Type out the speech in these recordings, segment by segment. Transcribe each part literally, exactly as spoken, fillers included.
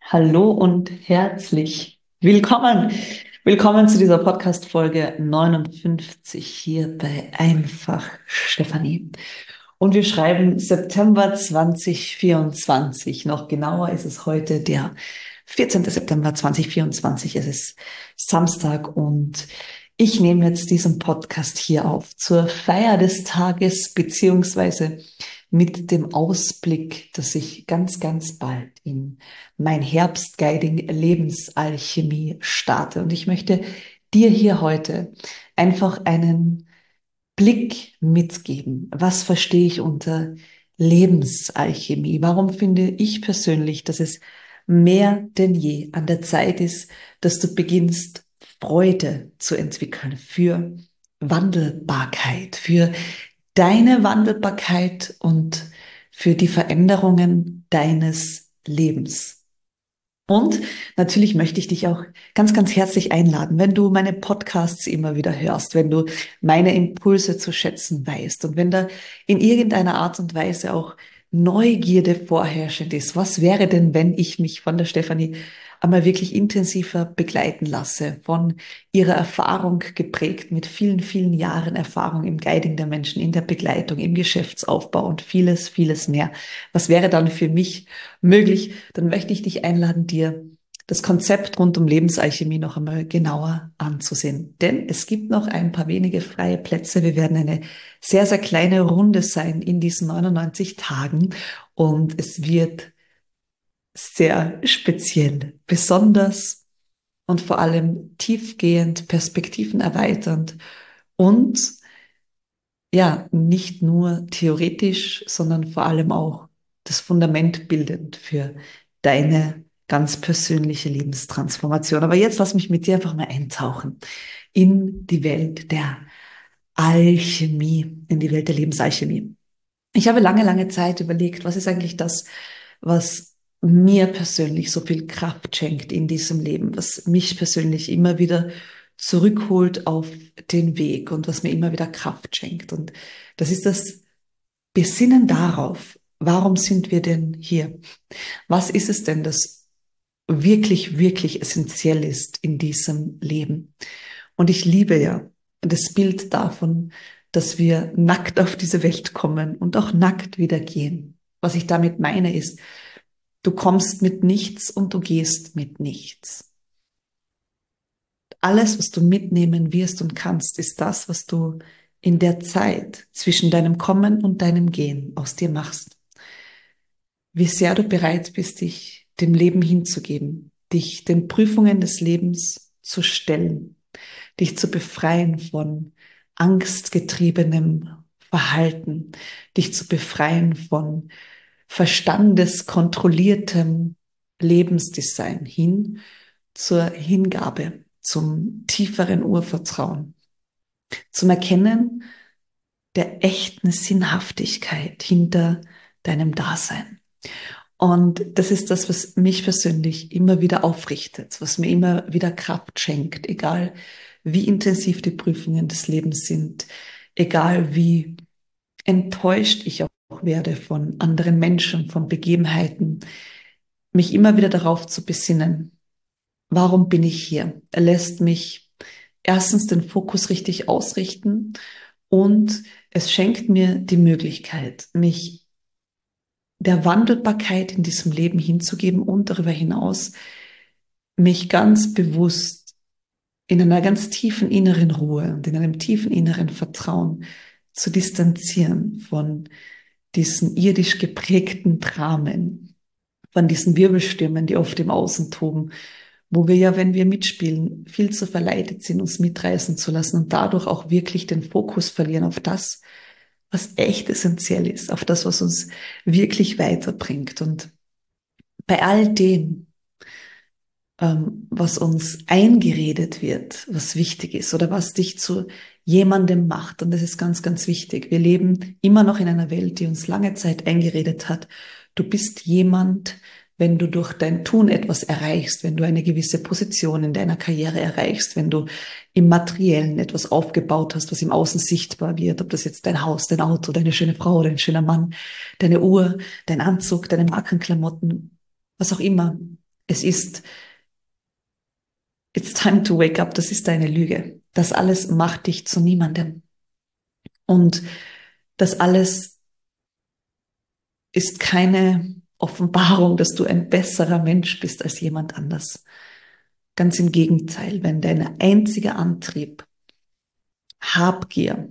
Hallo und herzlich willkommen. Willkommen zu dieser Podcast-Folge neunundfünfzig hier bei Einfach Stefanie. Und wir schreiben September zwanzig vierundzwanzig. Noch genauer ist es heute der vierzehnte September zwanzig vierundzwanzig. Es ist Samstag und ich nehme jetzt diesen Podcast hier auf zur Feier des Tages beziehungsweise mit dem Ausblick, dass ich ganz, ganz bald in mein Herbstguiding Lebensalchemie starte. Und ich möchte dir hier heute einfach einen Blick mitgeben. Was verstehe ich unter Lebensalchemie? Warum finde ich persönlich, dass es mehr denn je an der Zeit ist, dass du beginnst, Freude zu entwickeln für Wandelbarkeit, für deine Wandelbarkeit und für die Veränderungen deines Lebens. Und natürlich möchte ich dich auch ganz, ganz herzlich einladen, wenn du meine Podcasts immer wieder hörst, wenn du meine Impulse zu schätzen weißt und wenn da in irgendeiner Art und Weise auch Neugierde vorherrschend ist. Was wäre denn, wenn ich mich von der Stefanie einmal wirklich intensiver begleiten lasse, von ihrer Erfahrung geprägt mit vielen, vielen Jahren Erfahrung im Guiding der Menschen, in der Begleitung, im Geschäftsaufbau und vieles, vieles mehr. Was wäre dann für mich möglich? Dann möchte ich dich einladen, dir das Konzept rund um Lebensalchemie noch einmal genauer anzusehen. Denn es gibt noch ein paar wenige freie Plätze. Wir werden eine sehr, sehr kleine Runde sein in diesen neunundneunzig Tagen und es wird sehr speziell, besonders und vor allem tiefgehend, perspektivenerweiternd und ja, nicht nur theoretisch, sondern vor allem auch das Fundament bildend für deine ganz persönliche Lebenstransformation. Aber jetzt lass mich mit dir einfach mal eintauchen in die Welt der Alchemie, in die Welt der Lebensalchemie. Ich habe lange, lange Zeit überlegt, was ist eigentlich das, was mir persönlich so viel Kraft schenkt in diesem Leben, was mich persönlich immer wieder zurückholt auf den Weg und was mir immer wieder Kraft schenkt. Und das ist das Besinnen darauf, warum sind wir denn hier? Was ist es denn, das wirklich, wirklich essentiell ist in diesem Leben? Und ich liebe ja das Bild davon, dass wir nackt auf diese Welt kommen und auch nackt wieder gehen. Was ich damit meine ist, du kommst mit nichts und du gehst mit nichts. Alles, was du mitnehmen wirst und kannst, ist das, was du in der Zeit zwischen deinem Kommen und deinem Gehen aus dir machst. Wie sehr du bereit bist, dich dem Leben hinzugeben, dich den Prüfungen des Lebens zu stellen, dich zu befreien von angstgetriebenem Verhalten, dich zu befreien von verstandeskontrolliertem Lebensdesign hin zur Hingabe, zum tieferen Urvertrauen, zum Erkennen der echten Sinnhaftigkeit hinter deinem Dasein. Und das ist das, was mich persönlich immer wieder aufrichtet, was mir immer wieder Kraft schenkt, egal wie intensiv die Prüfungen des Lebens sind, egal wie enttäuscht ich auch werde von anderen Menschen, von Begebenheiten, mich immer wieder darauf zu besinnen, warum bin ich hier? Er lässt mich erstens den Fokus richtig ausrichten und es schenkt mir die Möglichkeit, mich der Wandelbarkeit in diesem Leben hinzugeben und darüber hinaus mich ganz bewusst in einer ganz tiefen inneren Ruhe und in einem tiefen inneren Vertrauen zu distanzieren von diesen irdisch geprägten Dramen, von diesen Wirbelstürmen, die oft im Außen toben, wo wir ja, wenn wir mitspielen, viel zu verleitet sind, uns mitreißen zu lassen und dadurch auch wirklich den Fokus verlieren auf das, was echt essentiell ist, auf das, was uns wirklich weiterbringt. Und bei all dem, ähm, was uns eingeredet wird, was wichtig ist oder was dich zu jemandem macht, und das ist ganz, ganz wichtig. Wir leben immer noch in einer Welt, die uns lange Zeit eingeredet hat. Du bist jemand, wenn du durch dein Tun etwas erreichst, wenn du eine gewisse Position in deiner Karriere erreichst, wenn du im Materiellen etwas aufgebaut hast, was im Außen sichtbar wird, ob das jetzt dein Haus, dein Auto, deine schöne Frau, dein schöner Mann, deine Uhr, dein Anzug, deine Markenklamotten, was auch immer. Es ist, it's time to wake up, das ist eine Lüge. Das alles macht dich zu niemandem. Und das alles ist keine Offenbarung, dass du ein besserer Mensch bist als jemand anders. Ganz im Gegenteil, wenn dein einziger Antrieb Habgier,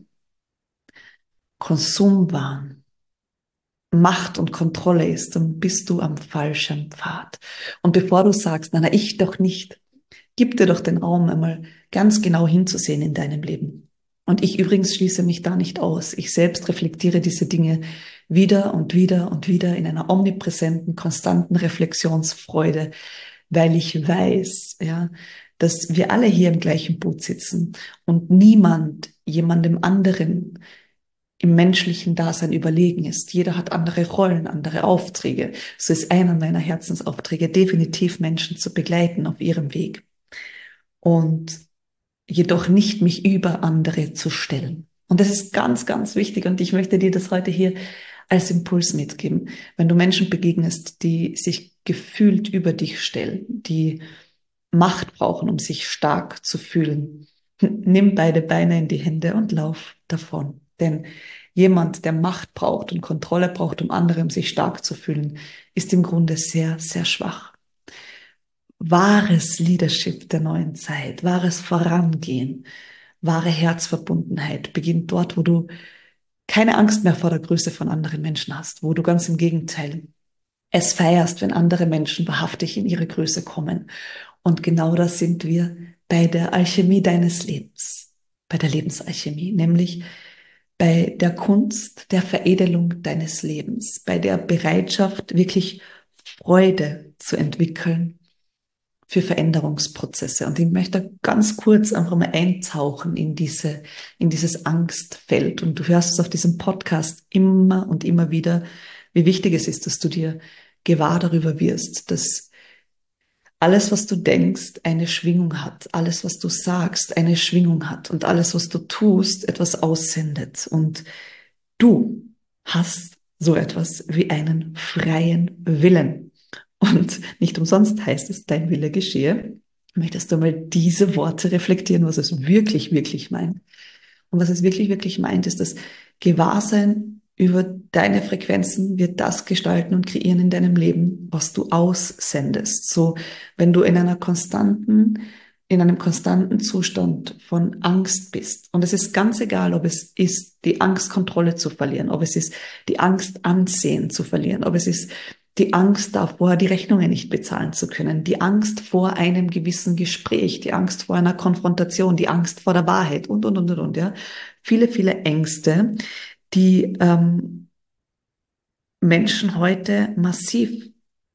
Konsumwahn, Macht und Kontrolle ist, dann bist du am falschen Pfad. Und bevor du sagst, na, na, ich doch nicht, gib dir doch den Raum, einmal ganz genau hinzusehen in deinem Leben. Und ich übrigens schließe mich da nicht aus. Ich selbst reflektiere diese Dinge wieder und wieder und wieder in einer omnipräsenten, konstanten Reflexionsfreude, weil ich weiß, ja, dass wir alle hier im gleichen Boot sitzen und niemand jemandem anderen im menschlichen Dasein überlegen ist. Jeder hat andere Rollen, andere Aufträge. So ist einer meiner Herzensaufträge definitiv, Menschen zu begleiten auf ihrem Weg. Und jedoch nicht mich über andere zu stellen. Und das ist ganz, ganz wichtig. Und ich möchte dir das heute hier als Impuls mitgeben. Wenn du Menschen begegnest, die sich gefühlt über dich stellen, die Macht brauchen, um sich stark zu fühlen, nimm beide Beine in die Hände und lauf davon. Denn jemand, der Macht braucht und Kontrolle braucht, um andere, um sich stark zu fühlen, ist im Grunde sehr, sehr schwach. Wahres Leadership der neuen Zeit, wahres Vorangehen, wahre Herzverbundenheit beginnt dort, wo du keine Angst mehr vor der Größe von anderen Menschen hast, wo du ganz im Gegenteil es feierst, wenn andere Menschen wahrhaftig in ihre Größe kommen. Und genau das sind wir bei der Alchemie deines Lebens, bei der Lebensalchemie, nämlich bei der Kunst der Veredelung deines Lebens, bei der Bereitschaft, wirklich Freude zu entwickeln für Veränderungsprozesse. Und ich möchte ganz kurz einfach mal eintauchen in diese, in dieses Angstfeld. Und du hörst es auf diesem Podcast immer und immer wieder, wie wichtig es ist, dass du dir gewahr darüber wirst, dass alles, was du denkst, eine Schwingung hat. Alles, was du sagst, eine Schwingung hat. Und alles, was du tust, etwas aussendet. Und du hast so etwas wie einen freien Willen. Und nicht umsonst heißt es, dein Wille geschehe. Möchtest du mal diese Worte reflektieren, was es wirklich, wirklich meint? Und was es wirklich, wirklich meint, ist das Gewahrsein über deine Frequenzen wird das gestalten und kreieren in deinem Leben, was du aussendest. So, wenn du in einer konstanten, in einem konstanten Zustand von Angst bist. Und es ist ganz egal, ob es ist, die Angst, Kontrolle zu verlieren, ob es ist, die Angst, Ansehen zu verlieren, ob es ist, die Angst davor, die Rechnungen nicht bezahlen zu können, die Angst vor einem gewissen Gespräch, die Angst vor einer Konfrontation, die Angst vor der Wahrheit und, und, und, und, und, ja. Viele, viele Ängste, die ähm, Menschen heute massiv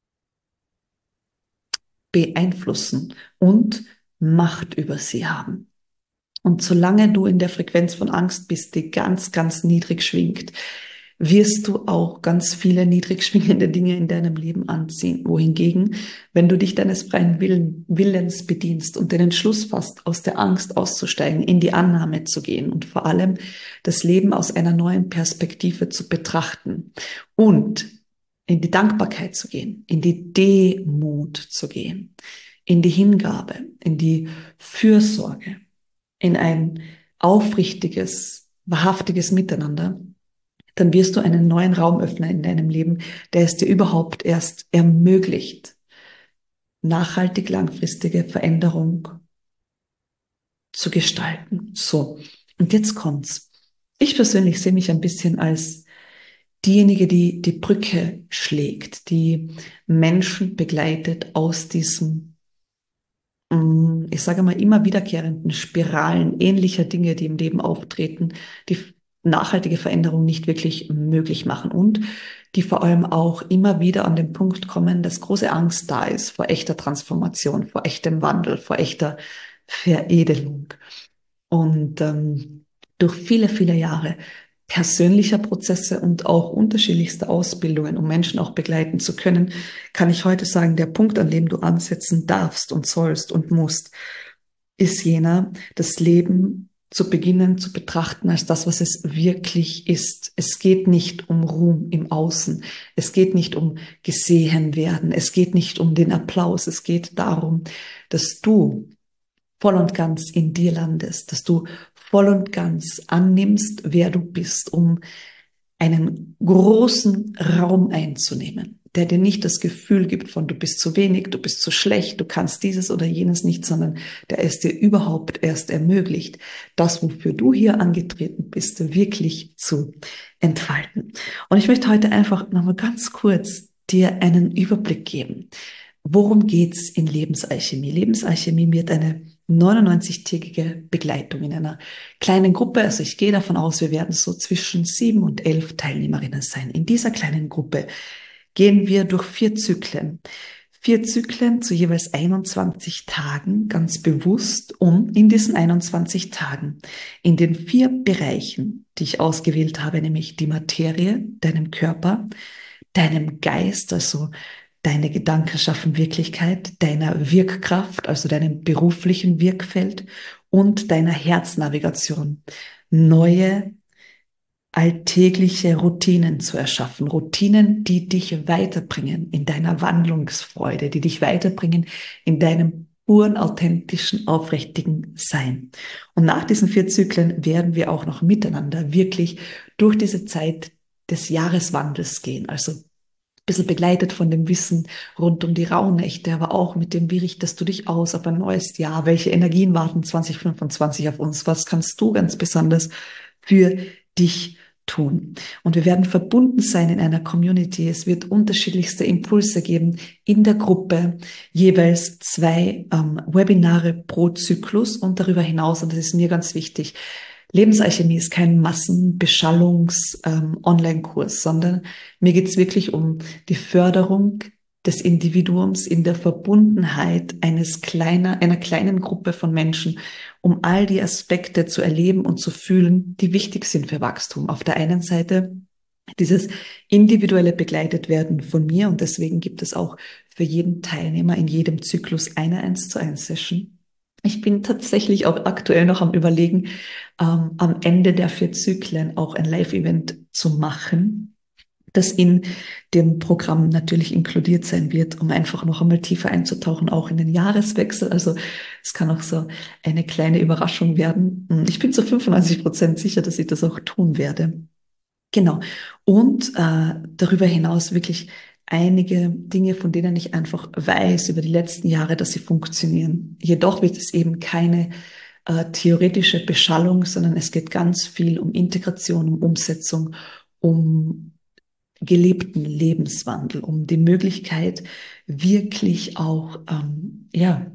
beeinflussen und Macht über sie haben. Und solange du in der Frequenz von Angst bist, die ganz, ganz niedrig schwingt, wirst du auch ganz viele niedrig schwingende Dinge in deinem Leben anziehen. Wohingegen, wenn du dich deines freien Willen, Willens bedienst und den Entschluss fasst, aus der Angst auszusteigen, in die Annahme zu gehen und vor allem das Leben aus einer neuen Perspektive zu betrachten und in die Dankbarkeit zu gehen, in die Demut zu gehen, in die Hingabe, in die Fürsorge, in ein aufrichtiges, wahrhaftiges Miteinander, dann wirst du einen neuen Raum öffnen in deinem Leben, der es dir überhaupt erst ermöglicht, nachhaltig langfristige Veränderung zu gestalten. So, und jetzt kommt's. Ich persönlich sehe mich ein bisschen als diejenige, die die Brücke schlägt, die Menschen begleitet aus diesem, ich sage mal, immer wiederkehrenden Spiralen ähnlicher Dinge, die im Leben auftreten, die nachhaltige Veränderung nicht wirklich möglich machen und die vor allem auch immer wieder an den Punkt kommen, dass große Angst da ist vor echter Transformation, vor echtem Wandel, vor echter Veredelung. Und ähm, durch viele, viele Jahre persönlicher Prozesse und auch unterschiedlichste Ausbildungen, um Menschen auch begleiten zu können, kann ich heute sagen, der Punkt, an dem du ansetzen darfst und sollst und musst, ist jener, das Leben zu beginnen zu betrachten als das, was es wirklich ist. Es geht nicht um Ruhm im Außen. Es geht nicht um gesehen werden. Es geht nicht um den Applaus. Es geht darum, dass du voll und ganz in dir landest, dass du voll und ganz annimmst, wer du bist, um einen großen Raum einzunehmen, der dir nicht das Gefühl gibt von, du bist zu wenig, du bist zu schlecht, du kannst dieses oder jenes nicht, sondern der es dir überhaupt erst ermöglicht, das, wofür du hier angetreten bist, wirklich zu entfalten. Und ich möchte heute einfach nochmal ganz kurz dir einen Überblick geben. Worum geht's in Lebensalchemie? Lebensalchemie wird eine neunundneunzig-tägige Begleitung in einer kleinen Gruppe. Also ich gehe davon aus, wir werden so zwischen sieben und elf Teilnehmerinnen sein. In dieser kleinen Gruppe gehen wir durch vier Zyklen. Vier Zyklen zu jeweils einundzwanzig Tagen, ganz bewusst, um in diesen einundzwanzig Tagen in den vier Bereichen, die ich ausgewählt habe, nämlich die Materie, deinem Körper, deinem Geist, also deine Gedanken schaffen Wirklichkeit, deiner Wirkkraft, also deinem beruflichen Wirkfeld und deiner Herznavigation neue alltägliche Routinen zu erschaffen. Routinen, die dich weiterbringen in deiner Wandlungsfreude, die dich weiterbringen in deinem puren, authentischen, aufrichtigen Sein. Und nach diesen vier Zyklen werden wir auch noch miteinander wirklich durch diese Zeit des Jahreswandels gehen. Also bisschen begleitet von dem Wissen rund um die Rauhnächte, aber auch mit dem, wie richtest du dich aus auf ein neues Jahr? Welche Energien warten zwanzig fünfundzwanzig auf uns? Was kannst du ganz besonders für dich tun? Und wir werden verbunden sein in einer Community. Es wird unterschiedlichste Impulse geben in der Gruppe, jeweils zwei ähm, Webinare pro Zyklus und darüber hinaus, und das ist mir ganz wichtig, Lebensalchemie ist kein Massenbeschallungs-Online-Kurs, ähm, sondern mir geht es wirklich um die Förderung des Individuums in der Verbundenheit eines kleiner, einer kleinen Gruppe von Menschen, um all die Aspekte zu erleben und zu fühlen, die wichtig sind für Wachstum. Auf der einen Seite dieses individuelle begleitet werden von mir, und deswegen gibt es auch für jeden Teilnehmer in jedem Zyklus eine eins zu eins Session. Ich bin tatsächlich auch aktuell noch am Überlegen, ähm, am Ende der vier Zyklen auch ein Live-Event zu machen, das in dem Programm natürlich inkludiert sein wird, um einfach noch einmal tiefer einzutauchen, auch in den Jahreswechsel. Also es kann auch so eine kleine Überraschung werden. Ich bin zu fünfundneunzig Prozent sicher, dass ich das auch tun werde. Genau. Und äh, darüber hinaus wirklich einige Dinge, von denen ich einfach weiß über die letzten Jahre, dass sie funktionieren. Jedoch wird es eben keine äh, theoretische Beschallung, sondern es geht ganz viel um Integration, um Umsetzung, um gelebten Lebenswandel, um die Möglichkeit, wirklich auch, ähm, ja,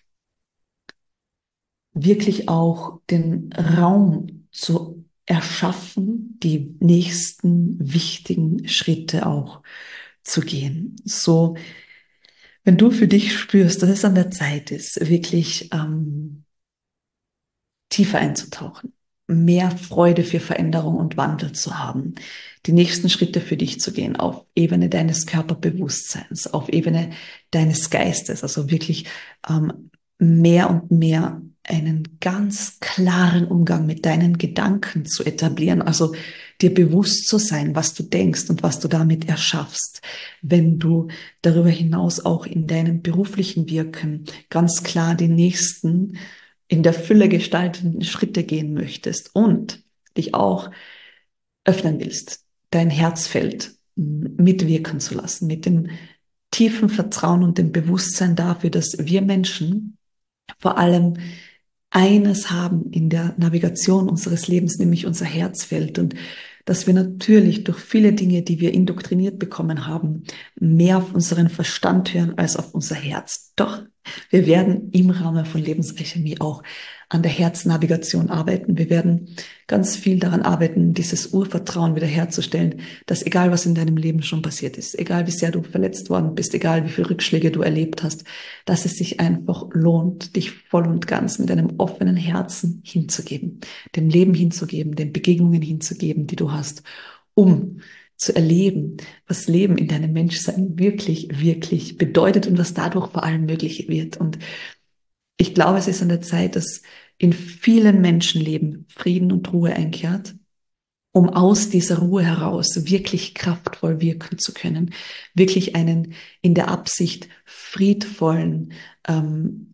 wirklich auch den Raum zu erschaffen, die nächsten wichtigen Schritte auch zu gehen. So, wenn du für dich spürst, dass es an der Zeit ist, wirklich ähm, tiefer einzutauchen, mehr Freude für Veränderung und Wandel zu haben, die nächsten Schritte für dich zu gehen auf Ebene deines Körperbewusstseins, auf Ebene deines Geistes, also wirklich ähm, mehr und mehr einen ganz klaren Umgang mit deinen Gedanken zu etablieren, also dir bewusst zu sein, was du denkst und was du damit erschaffst, wenn du darüber hinaus auch in deinem beruflichen Wirken ganz klar die nächsten in der Fülle gestalteten Schritte gehen möchtest und dich auch öffnen willst, dein Herzfeld mitwirken zu lassen, mit dem tiefen Vertrauen und dem Bewusstsein dafür, dass wir Menschen vor allem eines haben in der Navigation unseres Lebens, nämlich unser Herzfeld, und dass wir natürlich durch viele Dinge, die wir indoktriniert bekommen haben, mehr auf unseren Verstand hören als auf unser Herz. Doch wir werden im Rahmen von Lebensalchemie auch an der Herznavigation arbeiten. Wir werden ganz viel daran arbeiten, dieses Urvertrauen wiederherzustellen, dass egal was in deinem Leben schon passiert ist, egal wie sehr du verletzt worden bist, egal wie viele Rückschläge du erlebt hast, dass es sich einfach lohnt, dich voll und ganz mit einem offenen Herzen hinzugeben, dem Leben hinzugeben, den Begegnungen hinzugeben, die du hast, um zu erleben, was Leben in deinem Menschsein wirklich, wirklich bedeutet und was dadurch vor allem möglich wird. Und ich glaube, es ist an der Zeit, dass in vielen Menschenleben Frieden und Ruhe einkehrt, um aus dieser Ruhe heraus wirklich kraftvoll wirken zu können, wirklich einen in der Absicht friedvollen, ähm,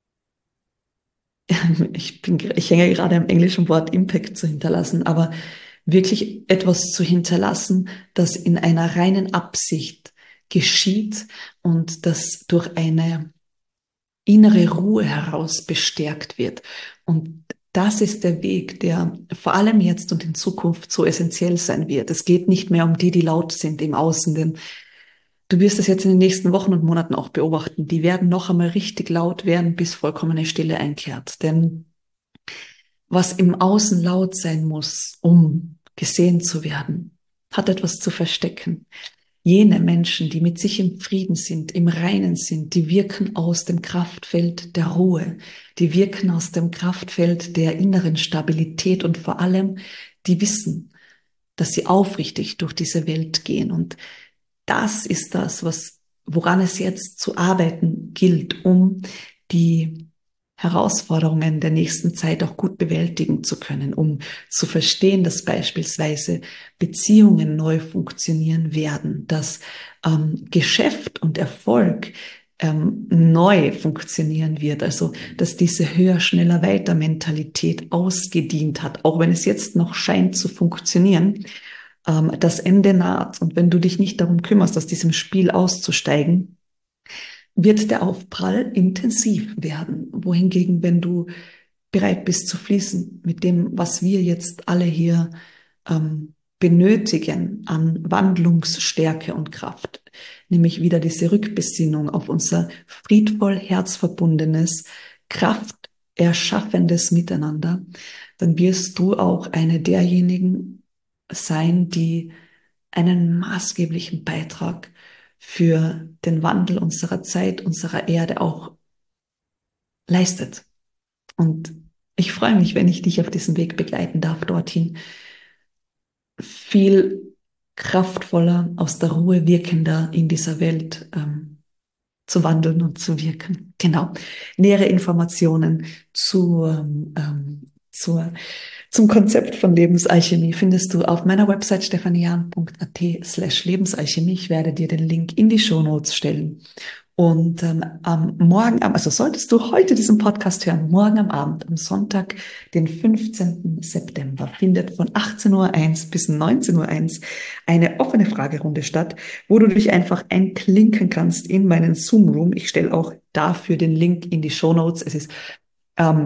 ich bin, ich hänge gerade am englischen Wort Impact zu hinterlassen, aber wirklich etwas zu hinterlassen, das in einer reinen Absicht geschieht und das durch eine innere Ruhe heraus bestärkt wird. Und das ist der Weg, der vor allem jetzt und in Zukunft so essentiell sein wird. Es geht nicht mehr um die, die laut sind im Außen, denn du wirst es jetzt in den nächsten Wochen und Monaten auch beobachten. Die werden noch einmal richtig laut werden, bis vollkommene Stille einkehrt. Denn was im Außen laut sein muss, um gesehen zu werden, hat etwas zu verstecken. Jene Menschen, die mit sich im Frieden sind, im Reinen sind, die wirken aus dem Kraftfeld der Ruhe, die wirken aus dem Kraftfeld der inneren Stabilität und vor allem, die wissen, dass sie aufrichtig durch diese Welt gehen. Und das ist das, was, woran es jetzt zu arbeiten gilt, um die Herausforderungen der nächsten Zeit auch gut bewältigen zu können, um zu verstehen, dass beispielsweise Beziehungen neu funktionieren werden, dass ähm, Geschäft und Erfolg ähm, neu funktionieren wird, also dass diese höher, schneller, weiter Mentalität ausgedient hat, auch wenn es jetzt noch scheint zu funktionieren. Ähm, das Ende naht, und wenn du dich nicht darum kümmerst, aus diesem Spiel auszusteigen, wird der Aufprall intensiv werden. Wohingegen, wenn du bereit bist zu fließen mit dem, was wir jetzt alle hier ähm, benötigen an Wandlungsstärke und Kraft, nämlich wieder diese Rückbesinnung auf unser friedvoll herzverbundenes, krafterschaffendes Miteinander, dann wirst du auch eine derjenigen sein, die einen maßgeblichen Beitrag für den Wandel unserer Zeit, unserer Erde auch leistet. Und ich freue mich, wenn ich dich auf diesem Weg begleiten darf, dorthin viel kraftvoller, aus der Ruhe wirkender in dieser Welt ähm, zu wandeln und zu wirken. Genau. Nähere Informationen zu, ähm, zur, zum Konzept von Lebensalchemie findest du auf meiner Website stephanian punkt a t slash Lebensalchemie. Ich werde dir den Link in die Shownotes stellen. Und ähm, am Morgen, also solltest du heute diesen Podcast hören, morgen am Abend, am Sonntag, den fünfzehnten September, findet von achtzehn Uhr eins bis neunzehn Uhr eins eine offene Fragerunde statt, wo du dich einfach einklinken kannst in meinen Zoom-Room. Ich stelle auch dafür den Link in die Shownotes. Es ist ähm,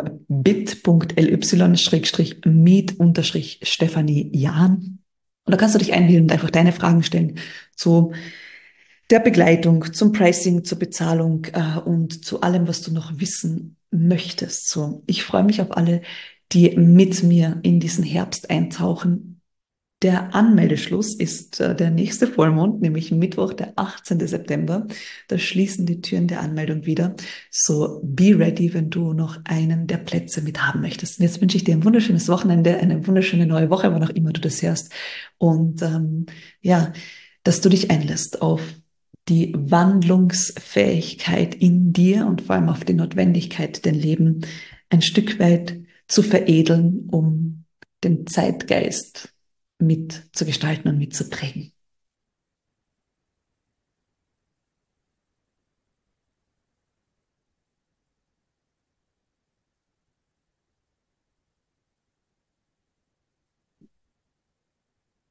bit.ly-meet-Stephanie Jahn. Und da kannst du dich einwählen und einfach deine Fragen stellen zu der Begleitung, zum Pricing, zur Bezahlung äh, und zu allem, was du noch wissen möchtest. So, ich freue mich auf alle, die mit mir in diesen Herbst eintauchen. Der Anmeldeschluss ist äh, der nächste Vollmond, nämlich Mittwoch, der achtzehnten September. Da schließen die Türen der Anmeldung wieder. So, be ready, wenn du noch einen der Plätze mit haben möchtest. Und jetzt wünsche ich dir ein wunderschönes Wochenende, eine wunderschöne neue Woche, wann auch immer du das hörst. Und ähm, ja, dass du dich einlässt auf die Wandlungsfähigkeit in dir und vor allem auf die Notwendigkeit, dein Leben ein Stück weit zu veredeln, um den Zeitgeist mit zu gestalten und mitzuprägen.